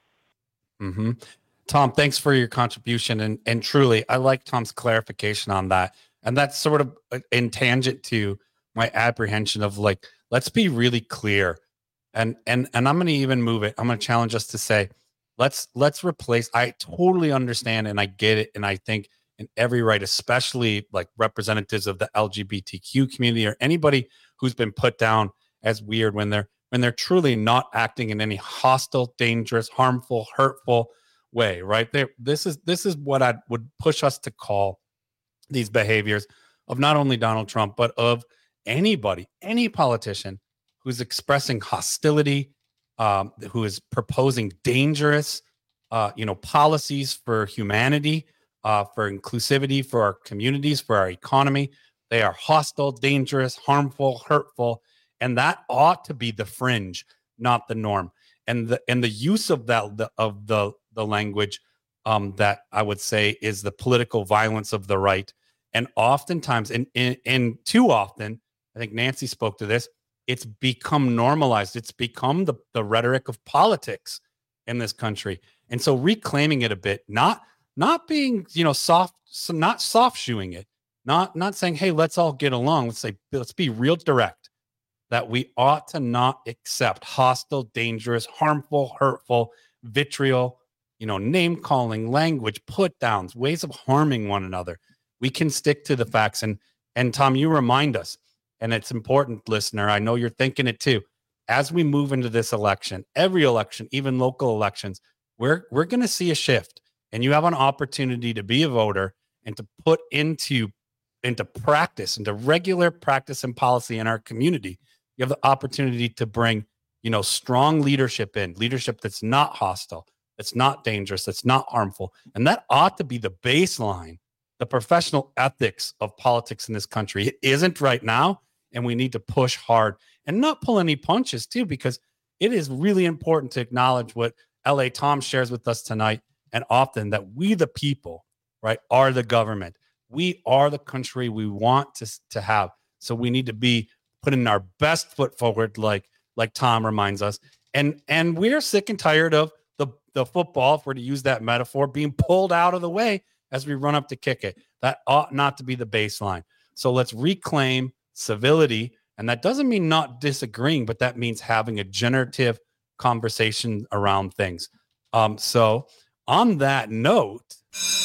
Mm-hmm. Tom, thanks for your contribution. And, and truly, I like Tom's clarification on that. And that's sort of in tangent to my apprehension of like, let's be really clear. And, and, and I'm going to even move it. I'm going to challenge us to say, let's, let's replace, I totally understand and I get it. And I think in every right, especially like representatives of the L G B T Q community or anybody who's been put down as weird when they're, when they're truly not acting in any hostile, dangerous, harmful, hurtful way, right? There, this is this is what I would push us to call these behaviors of not only Donald Trump, but of anybody, any politician who's expressing hostility, um, who is proposing dangerous, uh, you know, policies for humanity, uh, for inclusivity, for our communities, for our economy. They are hostile, dangerous, harmful, hurtful, and that ought to be the fringe, not the norm. And the and the use of that the, of the the language um, that I would say is the political violence of the right. And oftentimes, and, and, and too often, I think Nancy spoke to this, it's become normalized. It's become the, the rhetoric of politics in this country. And so reclaiming it a bit, not not being, you know, soft, so not soft shoeing it, not not saying, hey, let's all get along. Let's say, let's be real direct that we ought to not accept hostile, dangerous, harmful, hurtful, vitriol, you know, name calling, language, put downs, ways of harming one another. We can stick to the facts. And, and Tom, you remind us, and it's important, listener, I know you're thinking it too. As we move into this election, every election, even local elections, we're, we're going to see a shift. And you have an opportunity to be a voter and to put into, into practice, into regular practice and policy in our community. You have the opportunity to bring, you know, strong leadership in, leadership that's not hostile, that's not dangerous, that's not harmful. And that ought to be the baseline, the professional ethics of politics in this country. It isn't right now, and we need to push hard and not pull any punches too, because it is really important to acknowledge what L A Tom shares with us tonight and often, that we the people, right, are the government. We are the country we want to, to have. So we need to be putting our best foot forward, like like Tom reminds us. And and we're sick and tired of the, the football, if we're to use that metaphor, being pulled out of the way as we run up to kick it. That ought not to be the baseline. So let's reclaim civility. And that doesn't mean not disagreeing, but that means having a generative conversation around things. Um, so on that note,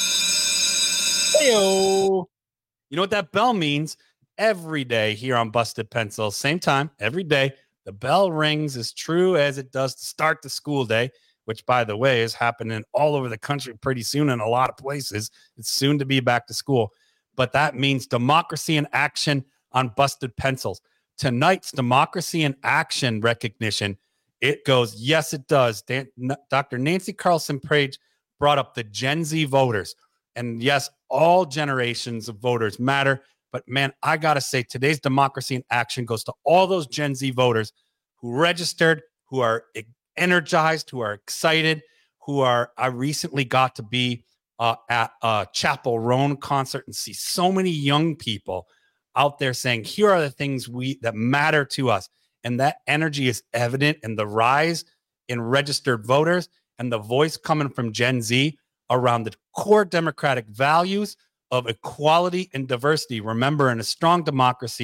hey-o, you know what that bell means? Every day here on Busted Pencils, same time, every day, the bell rings as true as it does to start the school day, which, by the way, is happening all over the country pretty soon in a lot of places. It's soon to be back to school. But that means democracy in action on Busted Pencils. Tonight's Democracy in Action recognition, it goes, yes, it does. Dan, Doctor Nancy Carlson Page brought up the Gen Z voters. And yes, all generations of voters matter. But man, I got to say, today's Democracy in Action goes to all those Gen Z voters who registered, who are energized, who are excited, who are, I recently got to be uh, at a Chappell Roan concert and see so many young people out there saying, here are the things we that matter to us. And that energy is evident in the rise in registered voters and the voice coming from Gen Z around the core democratic values of equality and diversity. Remember, in a strong democracy,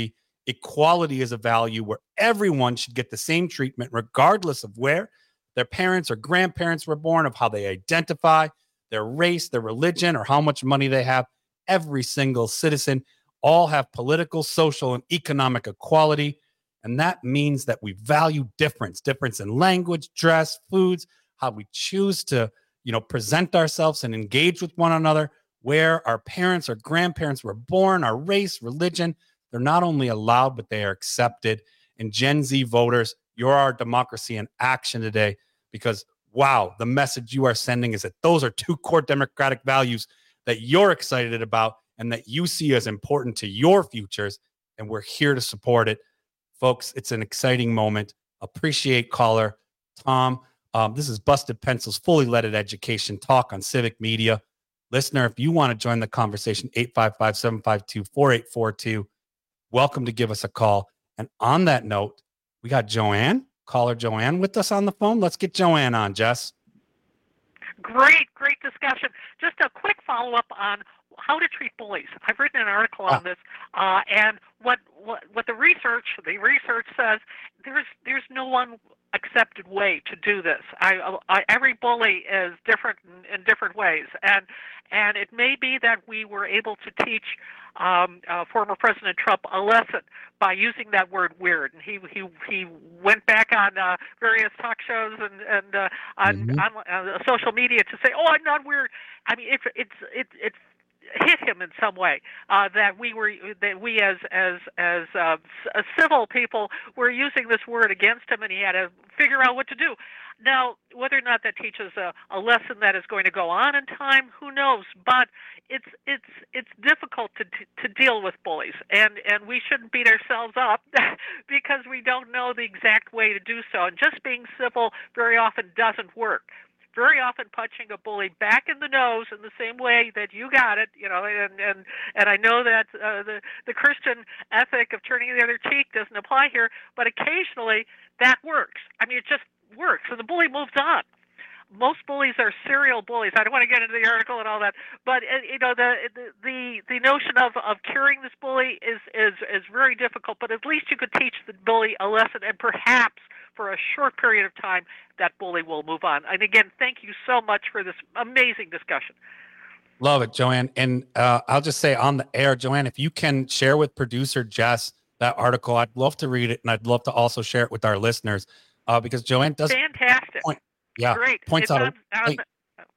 equality is a value where everyone should get the same treatment, regardless of where their parents or grandparents were born, of how they identify, their race, their religion, or how much money they have. Every single citizen all have political, social, and economic equality. And that means that we value difference, difference in language, dress, foods, how we choose to, you know, present ourselves and engage with one another, where our parents or grandparents were born, our race, religion. They're not only allowed, but they are accepted. And Gen Z voters, you're our democracy in action today, because, wow, the message you are sending is that those are two core democratic values that you're excited about and that you see as important to your futures. And we're here to support it. Folks, it's an exciting moment. Appreciate caller Tom. Um, this is Busted Pencils, fully leaded education talk on Civic Media. Listener, if you want to join the conversation, eight five five, seven five two, four eight four two. Welcome to give us a call. And on that note, we got Joanne, caller Joanne with us on the phone. Let's get Joanne on, Jess. Great, great discussion. Just a quick follow-up on how to treat bullies. I've written an article on this, uh, and what, what what the research the research says, there's there's no one accepted way to do this. I, I, every bully is different in, in different ways, and and it may be that we were able to teach um, uh, former President Trump a lesson by using that word weird. And he he he went back on uh, various talk shows and and uh, on, mm-hmm. on uh, social media to say, "Oh, I'm not weird." I mean, it, it's it it hit him in some way uh, that we were that we as as as uh, civil people were using this word against him, and he had to figure out what to do. Now, whether or not that teaches a, a lesson that is going to go on in time, who knows? But it's it's it's difficult to to deal with bullies, and and we shouldn't beat ourselves up because we don't know the exact way to do so. And just being civil very often doesn't work. Very often punching a bully back in the nose in the same way that you got it, you know, and and, and I know that uh, the, the Christian ethic of turning the other cheek doesn't apply here, but occasionally that works. I mean, it just works, and the bully moves on. Most bullies are serial bullies. I don't want to get into the article and all that, but uh, you know, the the the notion of, of curing this bully is, is is very difficult. But at least you could teach the bully a lesson, and perhaps for a short period of time, that bully will move on. And again, thank you so much for this amazing discussion. Love it, Joanne. And uh, I'll just say on the air, Joanne, if you can share with producer Jess that article, I'd love to read it, and I'd love to also share it with our listeners uh, because Joanne does fantastic. Point, yeah, great. Points it's out. On, a, on,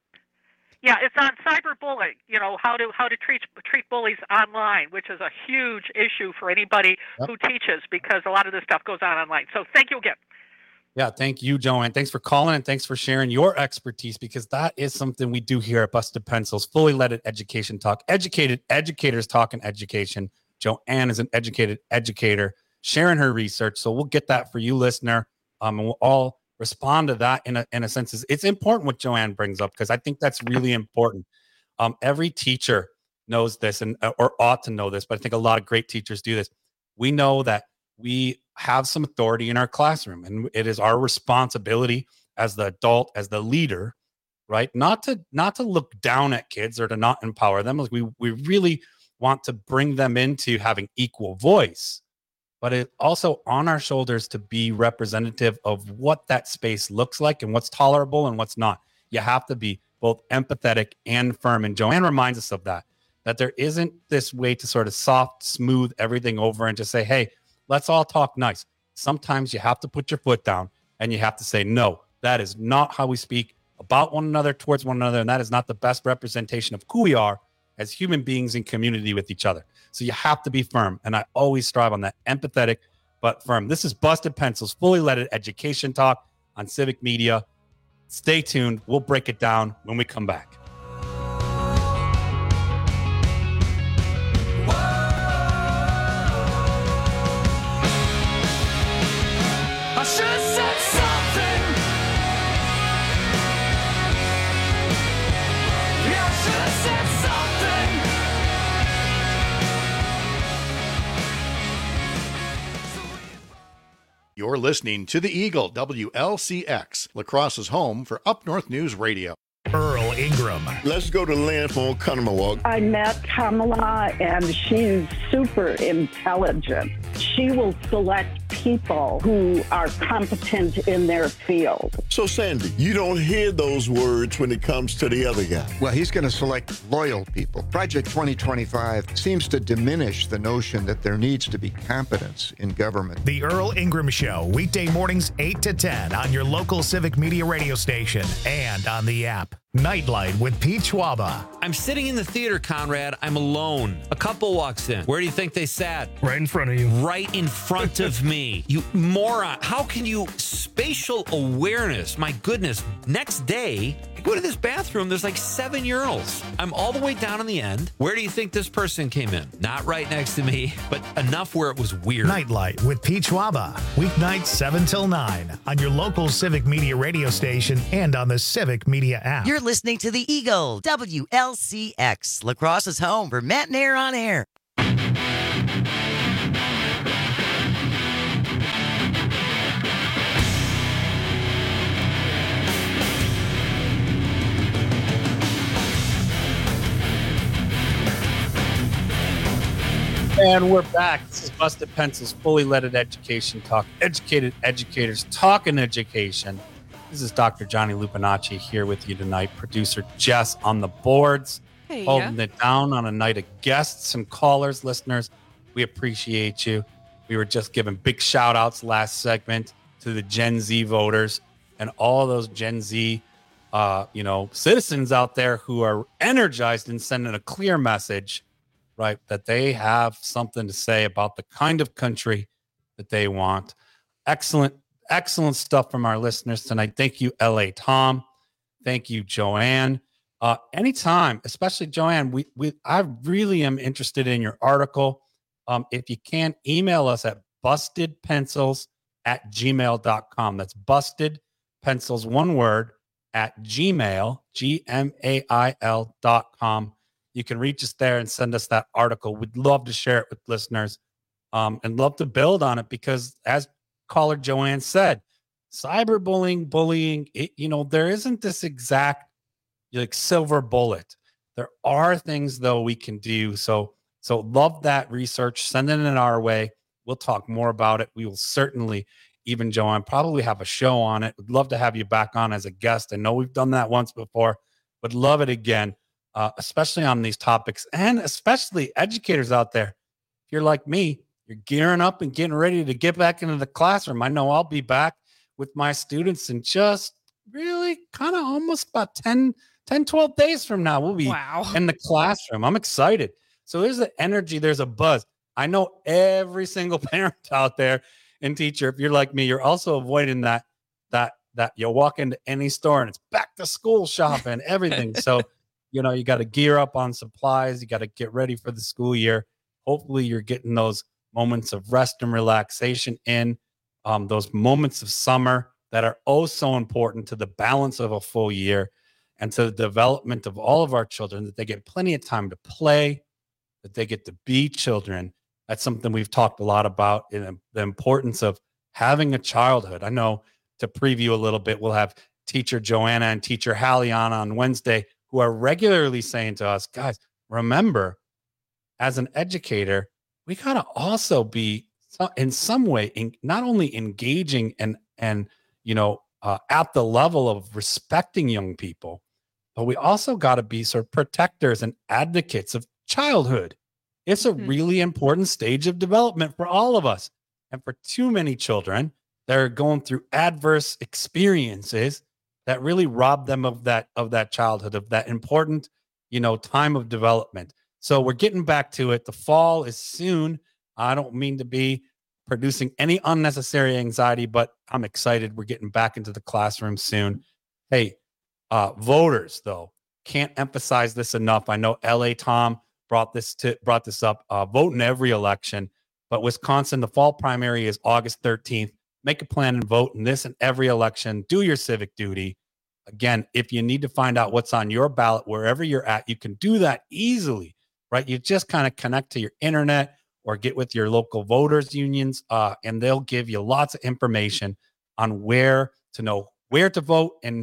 yeah, it's on cyberbullying. You know, how to how to treat treat bullies online, which is a huge issue for anybody yep. who teaches, because a lot of this stuff goes on online. So thank you again. Yeah, thank you, Joanne. Thanks for calling, and thanks for sharing your expertise, because that is something we do here at Busted Pencils, fully leaded education talk. Educated educators talking education. Joanne is an educated educator sharing her research, so we'll get that for you, listener, um, and we'll all respond to that in a, in a sense. It's important what Joanne brings up, because I think that's really important. Um, every teacher knows this, and or ought to know this, but I think a lot of great teachers do this. We know that we have some authority in our classroom, and it is our responsibility as the adult, as the leader, right? Not to not to look down at kids or to not empower them. We we really want to bring them into having equal voice, but it's also on our shoulders to be representative of what that space looks like and what's tolerable and what's not. You have to be both empathetic and firm. And Joanne reminds us of that, that there isn't this way to sort of soft, smooth everything over and just say, hey, let's all talk nice. Sometimes you have to put your foot down and you have to say, no, that is not how we speak about one another, towards one another. And that is not the best representation of who we are as human beings in community with each other. So you have to be firm. And I always strive on that, empathetic, but firm. This is Busted Pencils, fully leaded education talk on Civic Media. Stay tuned. We'll break it down when we come back. You're listening to The Eagle, W L C X, La Crosse's home for Up North News Radio. Earl Ingram. Let's go to Land for Oconomowoc. I met Kamala, and she's super intelligent. She will select people who are competent in their field. So, Sandy, you don't hear those words when it comes to the other guy. Well, he's going to select loyal people. Project twenty twenty-five seems to diminish the notion that there needs to be competence in government. The Earl Ingram Show, weekday mornings eight to ten on your local Civic Media radio station and on the app. Nightlight with Pete Schwaba. I'm sitting in the theater, Conrad. I'm alone. A couple walks in. Where do you think they sat? Right in front of you. Right in front of me. You moron. How can you... Spatial awareness. My goodness. Next day, I go to this bathroom. There's like seven urinals. I'm all the way down on the end. Where do you think this person came in? Not right next to me, but enough where it was weird. Nightlight with Pete Schwaba. Weeknights seven till nine on your local Civic Media radio station and on the Civic Media app. You're listening to the Eagle, W L C X, La Crosse's home for Matt and Air on Air. And we're back. This is Busted Pencils, fully leaded education talk. Educated educators talking education. This is Doctor Johnny Lupinacci here with you tonight. Producer Jess on the boards, hey, holding yeah. it down on a night of guests and callers, listeners. We appreciate you. We were just giving big shout outs last segment to the Gen Z voters and all those Gen Z, uh, you know, citizens out there who are energized and sending a clear message, right, that they have something to say about the kind of country that they want. Excellent, excellent stuff from our listeners tonight. Thank you, L A Tom. Thank you, Joanne. Uh, anytime, especially Joanne, we, we I really am interested in your article. Um, if you can, email us at bustedpencils at gmail dot com. That's bustedpencils, one word, at gmail, G M A I L dot com. You can reach us there and send us that article. We'd love to share it with listeners um, and love to build on it because, as caller Joanne said, cyberbullying, bullying, it, you know, there isn't this exact like silver bullet. There are things, though, we can do. So, so love that research. Send it in our way. We'll talk more about it. We will certainly, even Joanne, probably have a show on it. Would love to have you back on as a guest. I know we've done that once before, but love it again. Uh, especially on these topics and especially educators out there. If you're like me, you're gearing up and getting ready to get back into the classroom. I know I'll be back with my students in just really kind of almost about ten, ten, twelve days from now. We'll be wow. in the classroom. I'm excited. So there's the energy, there's a buzz. I know every single parent out there and teacher, if you're like me, you're also avoiding that, that, that you'll walk into any store and it's back to school shopping, everything. So you know, you got to gear up on supplies. You got to get ready for the school year. Hopefully you're getting those moments of rest and relaxation in, um, those moments of summer that are oh so important to the balance of a full year and to the development of all of our children, that they get plenty of time to play, that they get to be children. That's something we've talked a lot about, in the importance of having a childhood. I know, to preview a little bit, we'll have teacher Joanna and teacher Hallie on on Wednesday, who are regularly saying to us, guys, remember, as an educator, we got to also be in some way in, not only engaging and, and you know, uh, at the level of respecting young people, but we also got to be sort of protectors and advocates of childhood. It's a mm-hmm. really important stage of development for all of us. And for too many children, they're going through adverse experiences that really rob them of that of that childhood, of that important, you know, time of development. So we're getting back to it. The fall is soon. I don't mean to be producing any unnecessary anxiety, but I'm excited. We're getting back into the classroom soon. Hey, uh, voters, though, can't emphasize this enough. I know L A Tom brought this to brought this up. Uh, vote in every election, but Wisconsin, the fall primary is August thirteenth. Make a plan and vote in this and every election. Do your civic duty. Again, if you need to find out what's on your ballot, wherever you're at, you can do that easily, right? You just kind of connect to your internet or get with your local voters unions, uh, and they'll give you lots of information on where to know where to vote and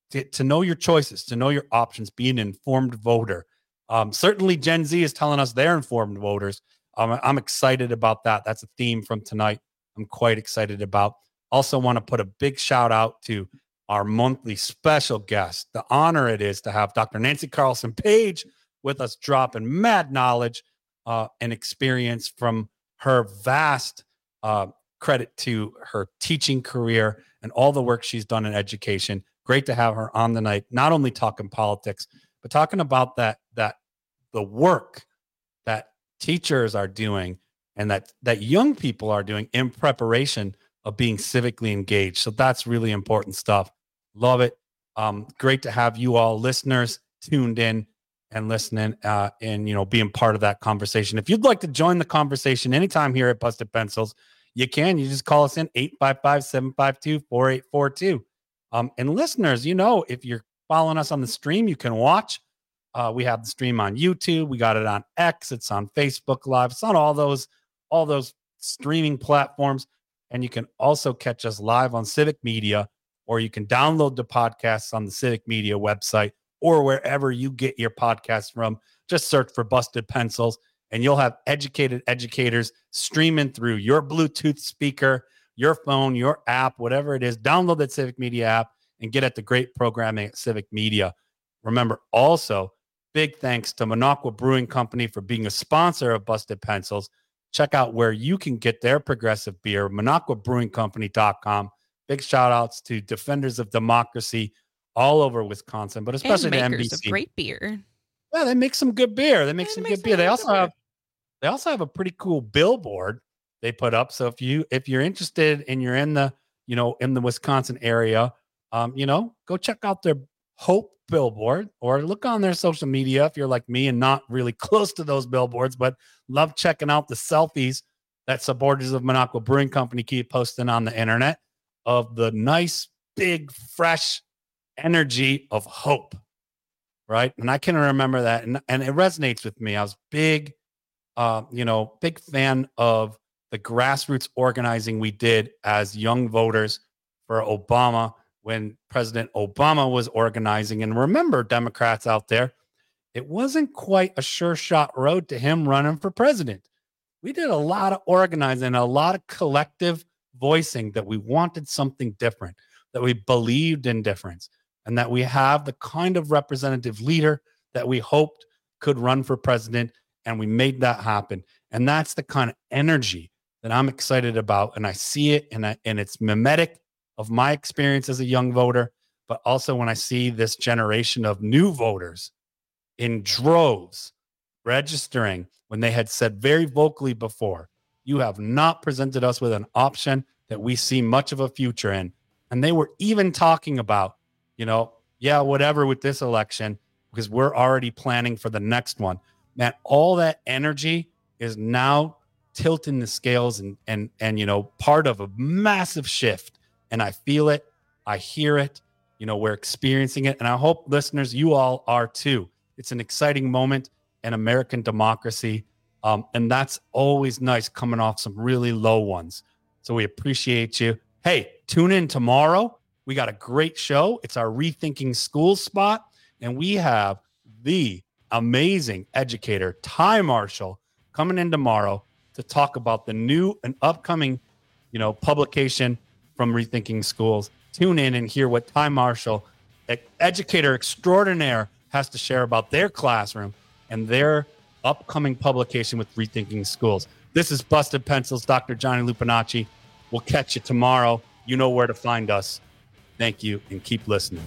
to, to know your choices, to know your options, be an informed voter. Um, certainly Gen Z is telling us they're informed voters. Um, I'm excited about that. That's a theme from tonight. I'm quite excited about. Also want to put a big shout out to our monthly special guest. The honor it is to have Doctor Nancy Carlson Page with us, dropping mad knowledge uh, and experience from her vast uh, credit to her teaching career and all the work she's done in education. Great to have her on the night, not only talking politics, but talking about that, that the work that teachers are doing and that, that young people are doing in preparation of being civically engaged. So that's really important stuff. Love it. Um, great to have you all listeners tuned in and listening uh, and, you know, being part of that conversation. If you'd like to join the conversation anytime here at Busted Pencils, you can. You just call us in eight five five, seven five two, four eight four two. Um, and listeners, you know, if you're following us on the stream, you can watch. Uh, we have the stream on YouTube. We got it on X. It's on Facebook Live. It's on all those, all those streaming platforms. And you can also catch us live on Civic Media, or you can download the podcasts on the Civic Media website or wherever you get your podcasts from. Just search for Busted Pencils, and you'll have educated educators streaming through your Bluetooth speaker, your phone, your app, whatever it is. Download that Civic Media app and get at the great programming at Civic Media. Remember, also, big thanks to Minocqua Brewing Company for being a sponsor of Busted Pencils. Check out where you can get their progressive beer, minocqua brewing company dot com. Big shout outs to defenders of democracy all over Wisconsin, but especially and to makers N B C. of great beer. Yeah, they make some good beer. They make They some make good beer. some They good also beer. have they also have a pretty cool billboard they put up. So if you if you're interested and you're in the, you know, in the Wisconsin area, um, you know, go check out their Hope billboard or look on their social media if you're like me and not really close to those billboards, but love checking out the selfies that supporters of Minocqua Brewing Company keep posting on the internet of the nice, big, fresh energy of hope, right? And I can remember that, and, and it resonates with me. I was big, uh, you know, big fan of the grassroots organizing we did as young voters for Obama when President Obama was organizing. And remember, Democrats out there, it wasn't quite a sure shot road to him running for president. We did a lot of organizing, a lot of collective voicing that we wanted something different, that we believed in difference, and that we have the kind of representative leader that we hoped could run for president. And we made that happen. And that's the kind of energy that I'm excited about. And I see it, and, I, and it's mimetic of my experience as a young voter, but also when I see this generation of new voters in droves registering when they had said very vocally before, you have not presented us with an option that we see much of a future in. And they were even talking about, you know, yeah, whatever with this election, because we're already planning for the next one. Man, all that energy is now tilting the scales and, and, and, you know, part of a massive shift. And I feel it. I hear it. You know, we're experiencing it. And I hope listeners, you all are too. It's an exciting moment in American democracy. Um, and that's always nice coming off some really low ones. So we appreciate you. Hey, tune in tomorrow. We got a great show. It's our Rethinking Schools spot. And we have the amazing educator, Ty Marshall, coming in tomorrow to talk about the new and upcoming, you know, publication from Rethinking Schools. Tune in and hear what Ty Marshall, educator extraordinaire, has to share about their classroom and their upcoming publication with Rethinking Schools. This is Busted Pencils, Doctor Johnny Lupinacci. We'll catch you tomorrow. You know where to find us. Thank you, and keep listening.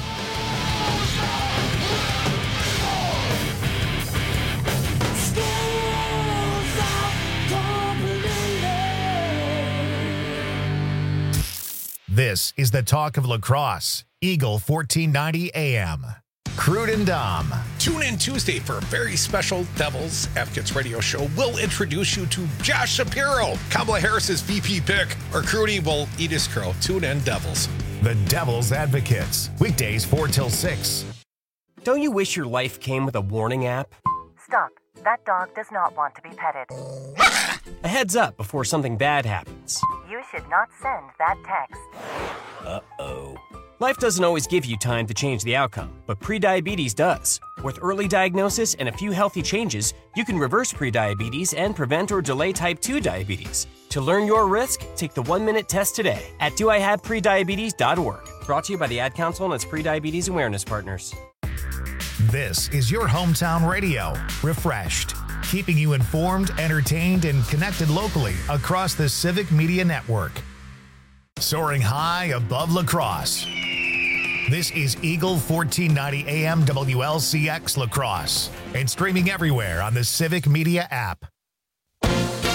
This is the talk of lacrosse. Eagle fourteen ninety A M. Crude and Dom. Tune in Tuesday for a very special Devils Advocates radio show. We'll introduce you to Josh Shapiro, Kamala Harris's V P pick. Or Crudy will eat his crow. Tune in, Devils. The Devils Advocates. Weekdays four till six. Don't you wish your life came with a warning app? Stop. That dog does not want to be petted. A heads up before something bad happens. You should not send that text. Uh-oh. Life doesn't always give you time to change the outcome, but prediabetes does. With early diagnosis and a few healthy changes, you can reverse prediabetes and prevent or delay type two diabetes. To learn your risk, take the one-minute test today at do I have prediabetes dot org. Brought to you by the Ad Council and its Prediabetes Awareness Partners. This is your hometown radio, Refreshed, keeping you informed, entertained, and connected locally across the Civic Media Network. Soaring high above La Crosse. This is Eagle fourteen ninety A M W L C X La Crosse and streaming everywhere on the Civic Media app.